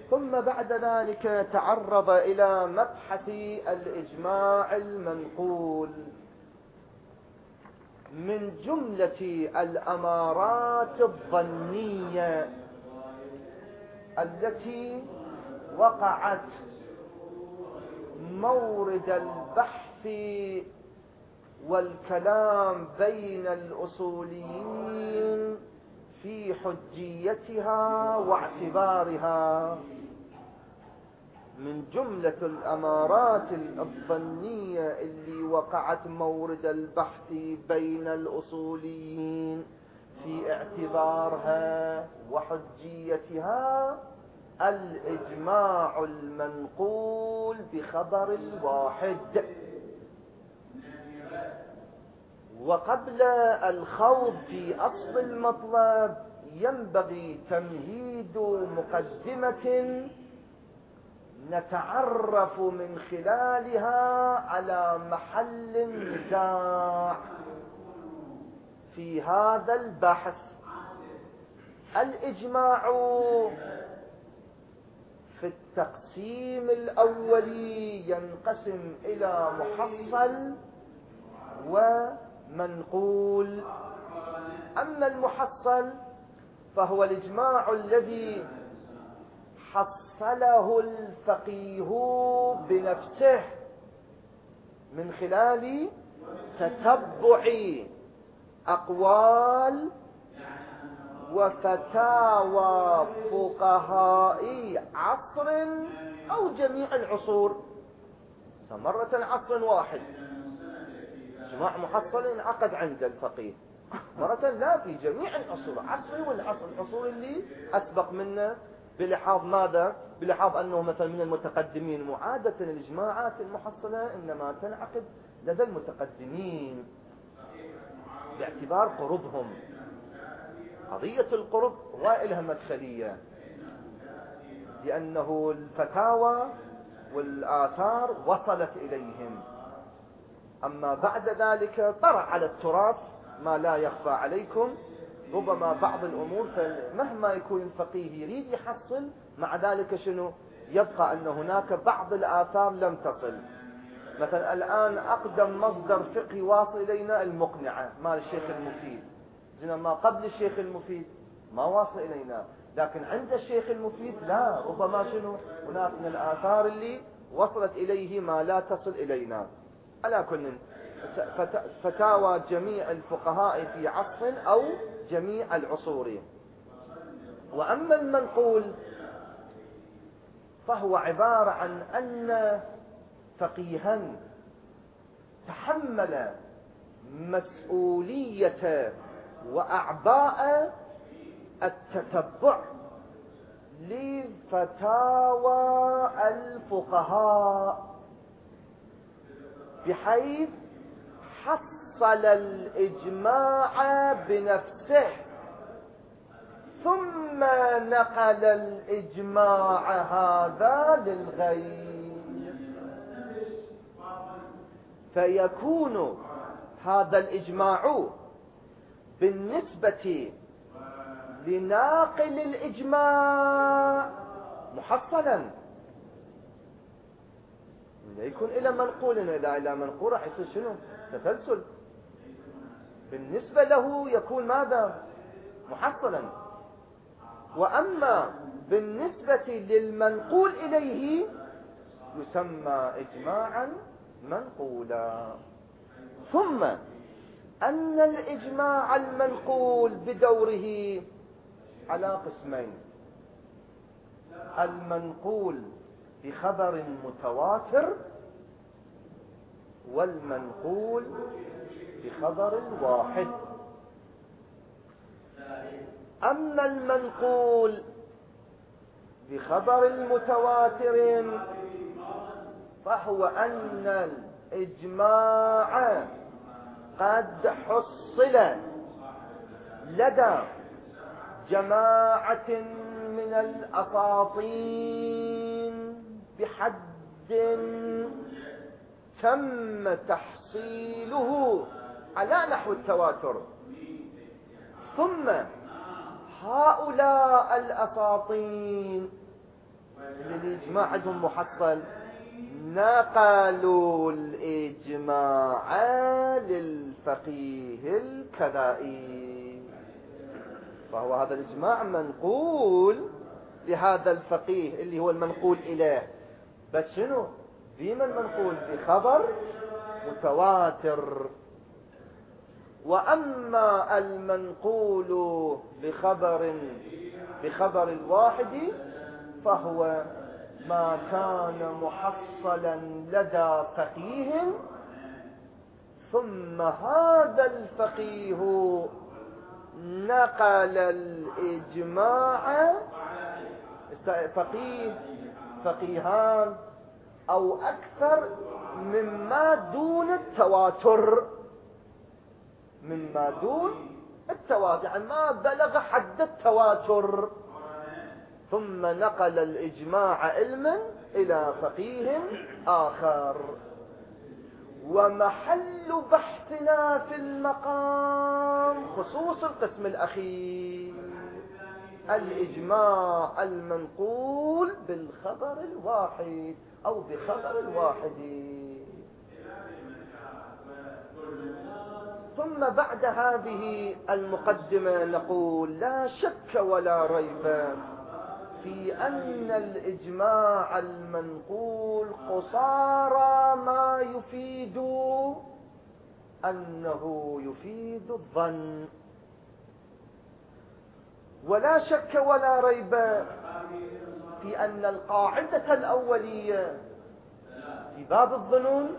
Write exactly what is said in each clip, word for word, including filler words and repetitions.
ثم بعد ذلك تعرض إلى مبحث الإجماع المنقول. من جملة الأمارات الظنية التي وقعت مورد البحث والكلام بين الأصوليين في حجيتها واعتبارها، من جملة الأمارات الظنية اللي وقعت مورد البحث بين الأصوليين في اعتبارها وحجيتها الإجماع المنقول بخبر الواحد. وقبل الخوض في أصل المطلب ينبغي تمهيد مقدمة نتعرف من خلالها على محل النزاع في هذا البحث. الإجماع في التقسيم الأولي ينقسم إلى محصل ومنقول. أما المحصل فهو الإجماع الذي حصله الفقيه بنفسه من خلال تتبع أقوال وفتاوى فقهاء عصر أو جميع العصور. مرة عصر واحد إجماع محصل انعقد عند الفقيه، مرة لا، في جميع العصور، عصري والعصر العصور اللي أسبق منا، بلحاظ ماذا؟ بلحاظ أنه مثلا من المتقدمين. وعادة الإجماعات المحصلة إنما تنعقد لدى المتقدمين باعتبار قربهم. قضية القرب وإلها مدخلية، لأنه الفتاوى والآثار وصلت إليهم. أما بعد ذلك طرأ على التراث ما لا يخفى عليكم، ربما بعض الأمور مهما يكون الفقيه يريد يحصل، مع ذلك شنو يبقى أن هناك بعض الآثار لم تصل. مثلا الآن أقدم مصدر فقهي واصل إلينا المقنعة مال الشيخ المفيد، زين ما قبل الشيخ المفيد ما واصل إلينا، لكن عند الشيخ المفيد لا، ربما شنو هناك من الآثار اللي وصلت إليه ما لا تصل إلينا. على كل فتاوى جميع الفقهاء في عصر أو جميع العصور. وأما المنقول فهو عبارة عن أن فقيها تحمل مسؤولية وأعباء التتبع لفتاوى الفقهاء، بحيث حصل الإجماع بنفسه ثم نقل الإجماع هذا للغير، فيكون هذا الإجماع بالنسبة لناقل الإجماع محصلا، يكون إلى منقول، إذا إلى منقول راح يصير شنو؟ تسلسل. بالنسبة له يكون ماذا؟ محصلا. وأما بالنسبة للمنقول إليه يسمى إجماعا منقولا. ثم أن الإجماع المنقول بدوره على قسمين: المنقول بخبر متواتر والمنقول بخبر واحد. أما المنقول بخبر المتواتر فهو أن الإجماع قد حصل لدى جماعة من الأساطين بحد تم تحصيله على نحو التواتر، ثم هؤلاء الأساطين الإجماع عندهم محصل، نقلوا الإجماع للفقيه الكذائي، فهو هذا الإجماع منقول لهذا الفقيه اللي هو المنقول إليه، بس شنو بمن منقول؟ بخبر متواتر. وأما المنقول بخبر بخبر الواحد فهو ما كان محصلا لدى فقيه، ثم هذا الفقيه نقل الإجماع، فقيه فقيهان أو أكثر مما دون التواتر، مما دون التواتر يعني ما بلغ حد التواتر، ثم نقل الإجماع علما إلى فقيه آخر. ومحل بحثنا في المقام خصوص القسم الأخير، الإجماع المنقول بالخبر الواحد أو بخبر الواحد. ثم بعد هذه المقدمة نقول لا شك ولا ريب في أن الإجماع المنقول قصارى ما يفيد أنه يفيد الظن، ولا شك ولا ريب في أن القاعدة الأولية في باب الظنون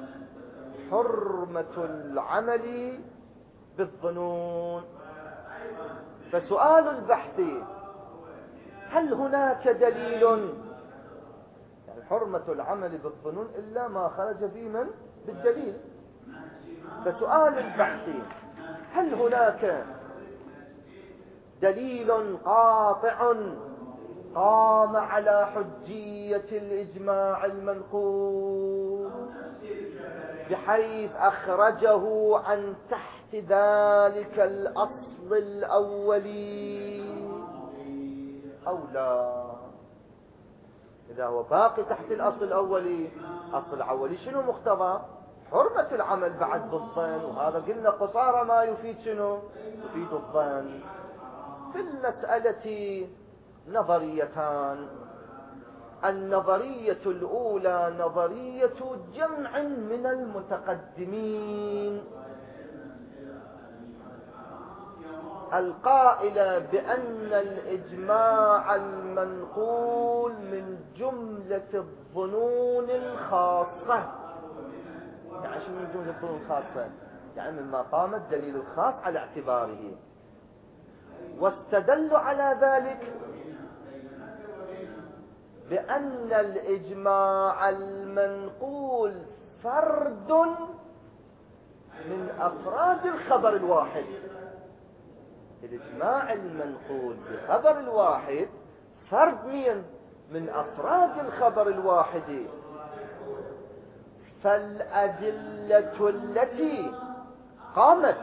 حرمة العمل بالظنون. فسؤال البحث هل هناك دليل يعني حرمة العمل بالظنون إلا ما خرج به من بالدليل؟ فسؤال البحث هل هناك دليل قاطع قام على حجية الإجماع المنقول بحيث أخرجه عن تحت ذلك الأصل الأولي أو لا؟ إذا هو باقي تحت الأصل الأولي، أصل الأولي شنو مقتضى؟ حرمة العمل بعد بالظن، وهذا قلنا قصارى ما يفيد شنو؟ يفيد الظن. في المسألة نظريتان، النظرية الأولى نظرية جمع من المتقدمين القائلة بأن الإجماع المنقول من جملة الظنون الخاصة. يعني شو من جملة الظنون الخاصة؟ يعني مما قام الدليل الخاص على اعتباره، واستدلوا على ذلك بأن الإجماع المنقول فرد من أفراد الخبر الواحد. الإجماع المنقول بخبر الواحد فرد من من أفراد الخبر الواحد. فالأدلة التي قامت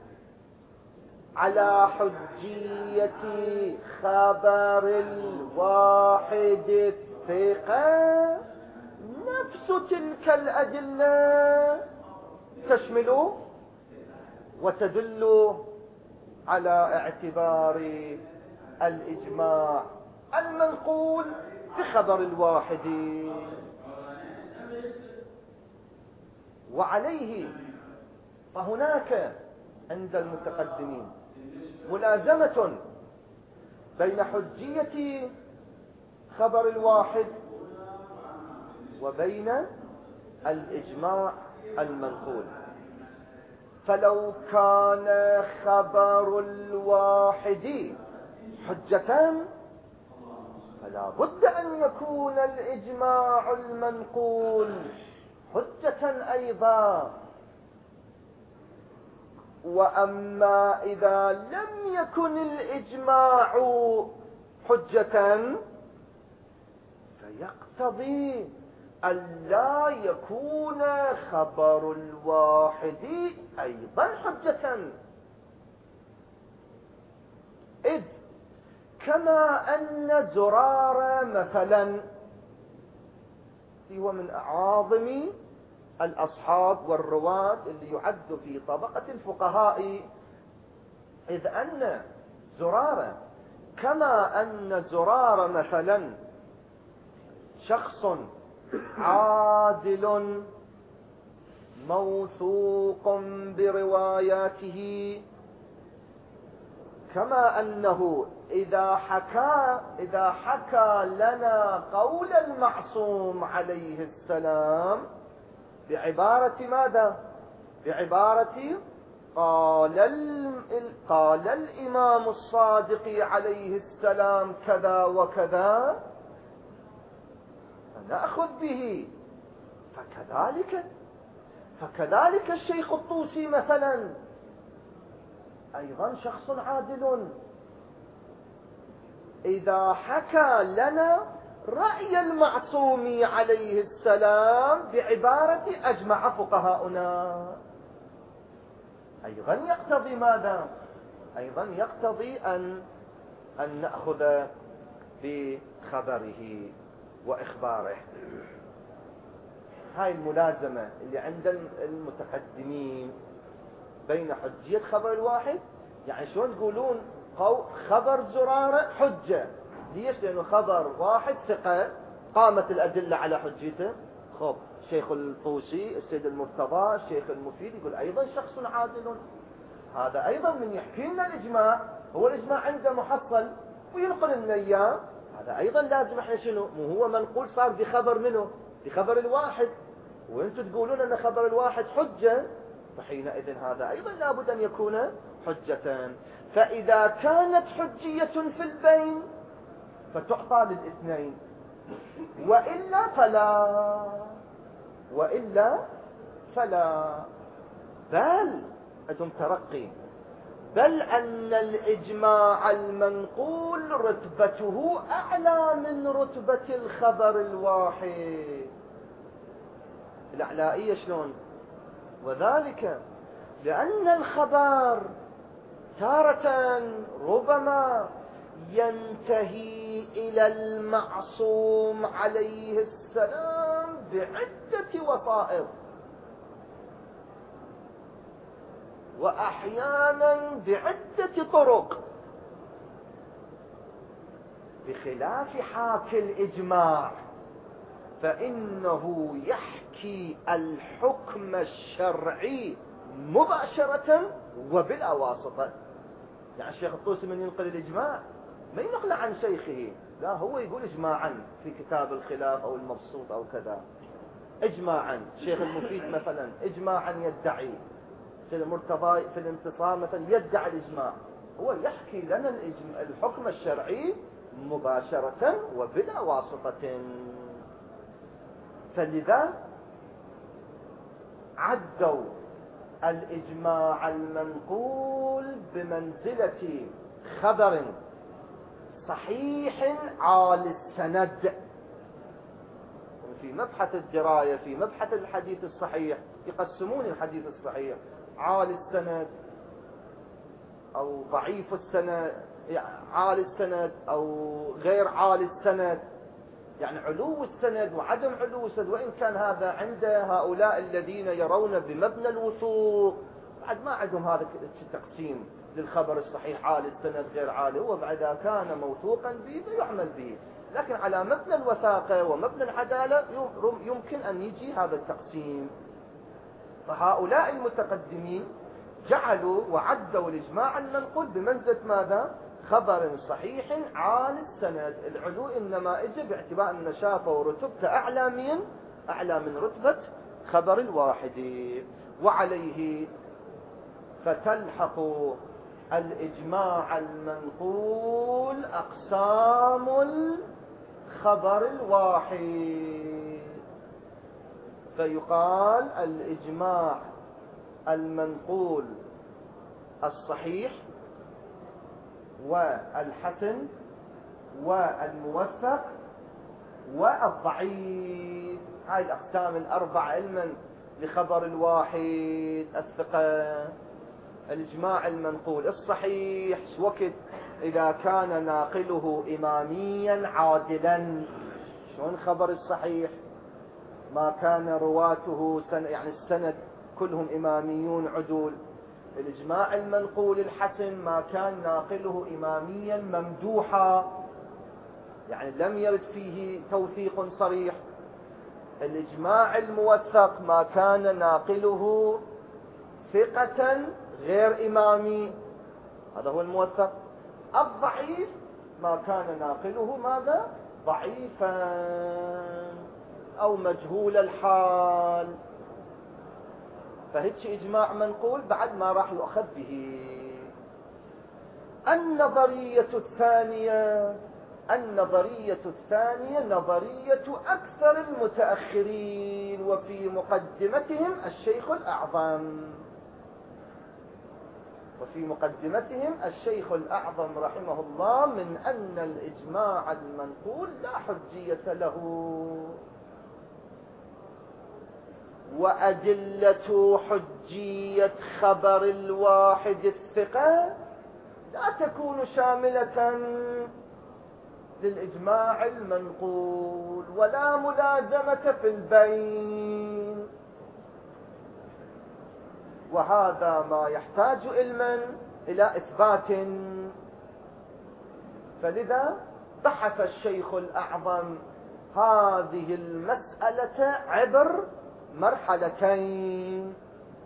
على حجية خبر الواحد الثقة نفس تلك الأدلة تشمل وتدل على اعتبار الإجماع المنقول بخبر الواحد. وعليه فهناك عند المتقدمين ملازمة بين حجية خبر الواحد وبين الإجماع المنقول. فلو كان خبر الواحد حجة فلا بد أن يكون الإجماع المنقول حجة أيضا. وأما إذا لم يكن الإجماع حجة فيقتضي ألا يكون خبر الواحد أيضا حجة، إذ كما أن زرارة مثلا هو من أعاظم الأصحاب والرواة اللي يعد في طبقة الفقهاء، إذ أن زرارة كما أن زرارة مثلا شخص عادل موثوق برواياته، كما أنه إذا حكى إذا حكى لنا قول المعصوم عليه السلام بعبارة ماذا؟ بعبارة قال قال الإمام الصادق عليه السلام كذا وكذا فنأخذ به. فكذلك فكذلك الشيخ الطوسي مثلا أيضا شخص عادل، إذا حكى لنا رأي المعصوم عليه السلام بعبارة أجمع فقهاؤنا، أيضا يقتضي ماذا؟ أيضا يقتضي أن أن نأخذ بخبره وإخباره. هاي الملازمة اللي عند المتقدمين بين حجية خبر الواحد. يعني شلون تقولون خبر زرارة حجة؟ ليش؟ لأنه خبر واحد ثقة قامت الأدلة على حجته. خب شيخ الطوسي، السيد المرتضى، الشيخ المفيد يقول أيضا شخص عادل. هذا أيضا من يحكي لنا الإجماع، هو الإجماع عنده محصل وينقل لنا إياه. هذا أيضا لازم احنا شنو؟ مو هو منقول صار بخبر منه؟ بخبر الواحد، وانتم تقولون أن خبر الواحد حجة، فحينئذ هذا أيضا لابد أن يكون حجة. فإذا كانت حجية في البين فتعطى للاثنين، وإلا فلا وإلا فلا بل عندهم ترقي، بل أن الإجماع المنقول رتبته أعلى من رتبة الخبر الواحد. الأعلائية شلون؟ وذلك لأن الخبر تارة ربما ينتهي إلى المعصوم عليه السلام بعدة وسائط، وأحيانا بعدة طرق، بخلاف حاكي الإجماع فإنه يحكي الحكم الشرعي مباشرة وبلا واسطة. يعني الشيخ الطوسي من ينقل الإجماع ما ينقل عن شيخه، لا، هو يقول إجماعا في كتاب الخلاف أو المبسوط أو كذا، إجماعا. الشيخ المفيد مثلا إجماعا يدعي، السيد المرتضى في الانتصار مثلا يدعي الإجماع. هو يحكي لنا الحكم الشرعي مباشرة وبلا واسطة. فلذا عدوا الإجماع المنقول بمنزلة خبر صحيح عالي السند. في مبحث الدراية، في مبحث الحديث الصحيح، يقسمون الحديث الصحيح عالي السند أو ضعيف السند، عالي السند أو غير عالي السند، يعني علو السند وعدم علو السند. وإن كان هذا عند هؤلاء الذين يرون بمبنى الوثوق بعد ما عندهم هذا التقسيم للخبر الصحيح عالي السند غير عالي، هو بعد كان موثوقا به فيعمل به، لكن على مبنى الوثاقة ومبنى العدالة يمكن أن يجي هذا التقسيم. فهؤلاء المتقدمين جعلوا وعدوا الإجماع المنقول بمنزلة ماذا؟ خبر صحيح عالي السند. العلو إنما اجى باعتبار أن شافوا رتبته أعلى من أعلى من رتبة خبر الواحد. وعليه فتلحق الإجماع المنقول أقسام الخبر الواحد، فيقال الإجماع المنقول الصحيح والحسن والموثق والضعيف. هاي الأقسام الأربع علما لخبر الواحد الثقة. الإجماع المنقول الصحيح وقت إذا كان ناقله إماميا عادلا. شلون خبر الصحيح ما كان رواته سن يعني السند كلهم إماميون عدول؟ الإجماع المنقول الحسن ما كان ناقله إماميا ممدوحا، يعني لم يرد فيه توثيق صريح. الإجماع الموثق ما كان ناقله ثقة غير إمامي، هذا هو الموثق. الضعيف ما كان ناقله ماذا؟ ضعيفا أو مجهول الحال. فهيك إجماع منقول بعد ما راح يؤخذ به. النظرية الثانية النظرية الثانية نظرية أكثر المتأخرين، وفي مقدمتهم الشيخ الأعظم وفي مقدمتهم الشيخ الأعظم رحمه الله من أن الإجماع المنقول لا حجية له، وأدلة حجية خبر الواحد الثقة لا تكون شاملة للإجماع المنقول، ولا ملازمة في البين. وهذا ما يحتاج علما إلى إثبات. فلذا بحث الشيخ الأعظم هذه المسألة عبر مرحلتين.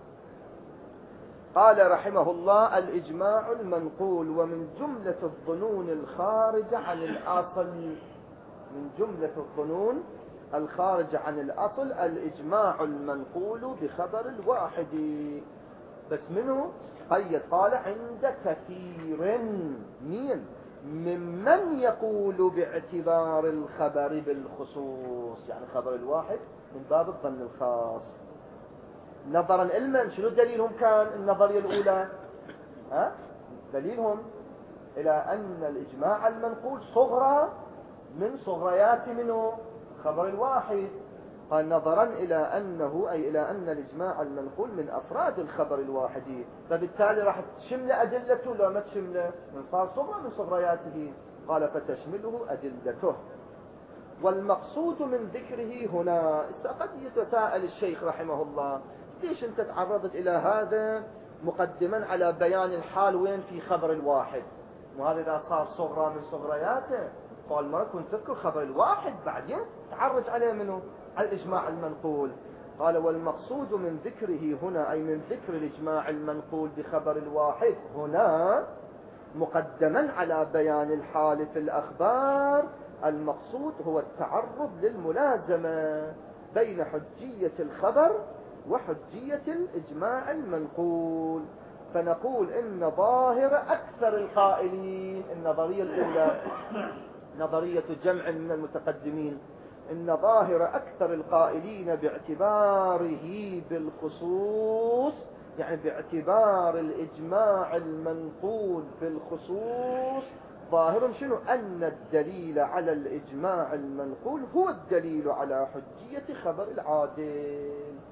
قال رحمه الله: الإجماع المنقول ومن جملة الظنون الخارجة عن الأصل من جملة الظنون الخارجة عن الأصل الإجماع المنقول بخبر الواحد. بس منه قيد قال: عند كثير مين ممن يقول باعتبار الخبر بالخصوص، يعني خبر الواحد من باب الظن الخاص. نظرا علما شنو دليلهم؟ كان النظرية الأولى ها دليلهم إلى أن الإجماع المنقول صغرى من صغريات منه خبر الواحد. قال: نظرا إلى أنه أي إلى أن الإجماع المنقول من أفراد الخبر الواحدي، فبالتالي راح تشمل أدلته لو ما تشمله، من صار صغرى من صغرياته. قال: فتشمله أدلته. والمقصود من ذكره هنا، قد يتساءل الشيخ رحمه الله: ليش أنت تعرضت إلى هذا مقدما على بيان الحال وين في خبر الواحد؟ وهذا إذا صار صغرى من صغرياته قال: ما كنت تذكر خبر الواحد بعدين تعرج عليه منه على الإجماع المنقول. قال: والمقصود من ذكره هنا أي من ذكر الإجماع المنقول بخبر الواحد هنا مقدما على بيان الحال في الأخبار، المقصود هو التعرض للملازمة بين حجية الخبر وحجية الإجماع المنقول. فنقول إن ظاهر أكثر القائلين، النظرية الأولى نظرية جمع من المتقدمين، إن ظاهر أكثر القائلين باعتباره بالخصوص، يعني باعتبار الإجماع المنقول في الخصوص، ظاهر شنو؟ أن الدليل على الإجماع المنقول هو الدليل على حجية خبر العادل.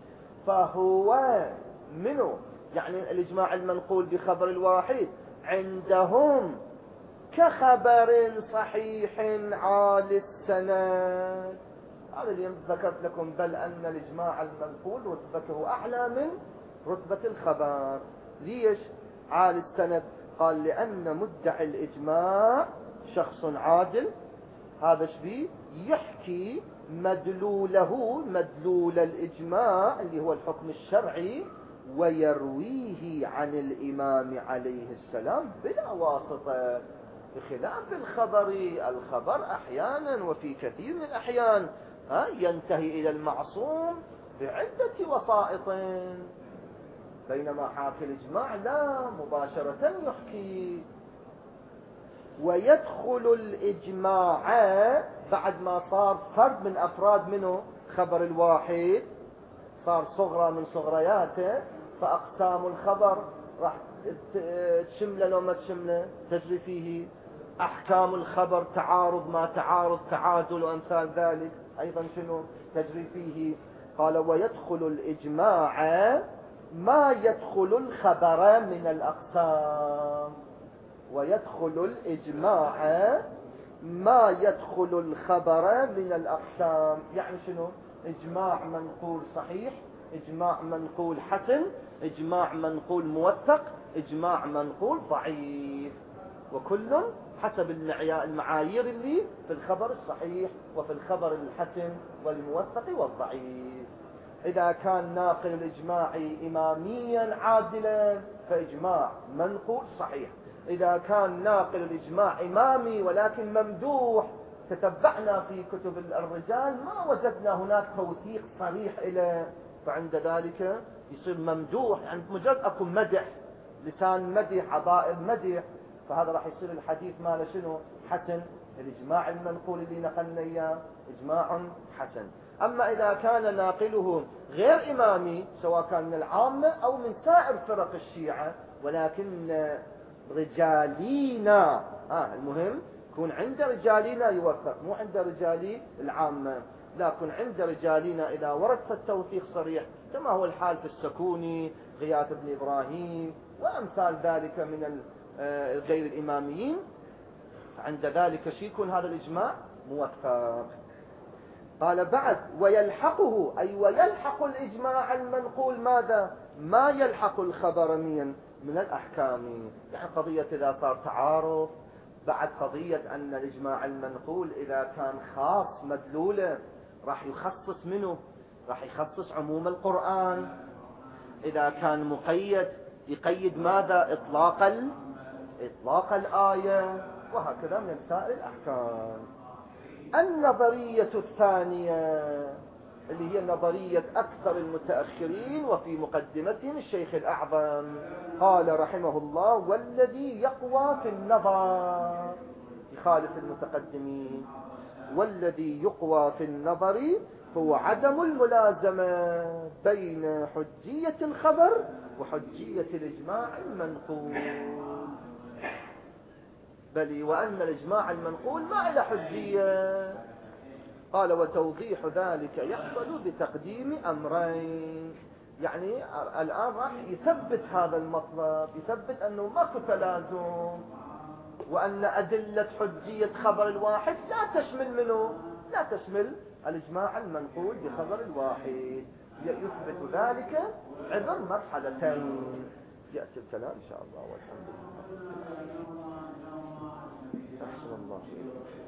فهو منه يعني الإجماع المنقول بخبر الواحد عندهم كخبر صحيح عالي السند. هذا اللي ذكرت لكم، بل أن الإجماع المنقول رتبته أعلى من رتبة الخبر. ليش عالي السند؟ قال: لأن مدعي الإجماع شخص عادل، هذا شبيه يحكي مدلوله مدلول الإجماع اللي هو الحكم الشرعي، ويرويه عن الإمام عليه السلام بلا واسطة، بخلاف الخبر. الخبر أحيانا وفي كثير من الأحيان ها ينتهي إلى المعصوم بعدة وسائط، بينما حاكي الإجماع لا، مباشرة يحكي. ويدخل الإجماع بعد ما صار فرد من أفراد منه خبر الواحد، صار صغرى من صغرياته، فأقسام الخبر راح تشمله لو ما تشمله، تجري فيه أحكام الخبر، تعارض ما تعارض، تعادل وأمثال ذلك، أيضا شنو تجري فيه. قال: ويدخل الإجماع ما يدخل الخبر من الأقسام. ويدخل الإجماع ما يدخل الخبر من الأقسام. يعني شنو؟ إجماع منقول صحيح، إجماع منقول حسن، إجماع منقول موثق، إجماع منقول ضعيف، وكل حسب المعايير اللي في الخبر الصحيح وفي الخبر الحسن والموثق والضعيف. إذا كان ناقل الإجماع إماميا عادلا فإجماع منقول صحيح. إذا كان ناقل الإجماع إمامي ولكن ممدوح، تتبعنا في كتب الرجال ما وجدنا هناك توثيق صريح إلى، فعند ذلك يصير ممدوح، يعني مجرد أكو مدح، لسان مدح، عبائر مدح، فهذا راح يصير الحديث ماله شنو؟ حسن. الإجماع المنقول اللي نقلنا إياه إجماع حسن. أما إذا كان ناقله غير إمامي، سواء كان من العامة أو من سائر فرق الشيعة، ولكن رجالينا، آه المهم يكون عند رجالينا يوثق، مو عند رجالي العامة، لكن عند رجالينا إذا ورد التوثيق صريح، كما هو الحال في السكوني، غياث بن إبراهيم وأمثال ذلك من غير الإماميين، عند ذلك شيء يكون هذا الإجماع موثق. قال بعد ويلحقه، أي ويلحق الإجماع المنقول ماذا؟ ما يلحق الخبر من من الأحكام. يعني قضية إذا صار تعارض، بعد قضية أن الإجماع المنقول إذا كان خاص مدلولة راح يخصص منه، راح يخصص عموم القرآن. إذا كان مقيد يقيد ماذا؟ إطلاق ال... إطلاق الآية، وهكذا من سائر الأحكام. النظرية الثانية اللي هي نظرية أكثر المتأخرين وفي مقدمتهم الشيخ الأعظم، قال رحمه الله والذي يقوى في النظر، يخالف المتقدمين، والذي يقوى في النظر هو عدم الملازمة بين حجية الخبر وحجية الإجماع المنقول، بل وأن الإجماع المنقول ما له حجية. قال وتوضيح ذلك يحصل بتقديم أمرين. يعني الآن راح يثبت هذا المطلب، يثبت أنه ماكو تلازم، وأن أدلة حجية خبر الواحد لا تشمل منه، لا تشمل الإجماع المنقول بخبر الواحد. يثبت ذلك عبر مرحلتين، يأتي الكلام إن شاء الله، والحمد لله. أحسن الله.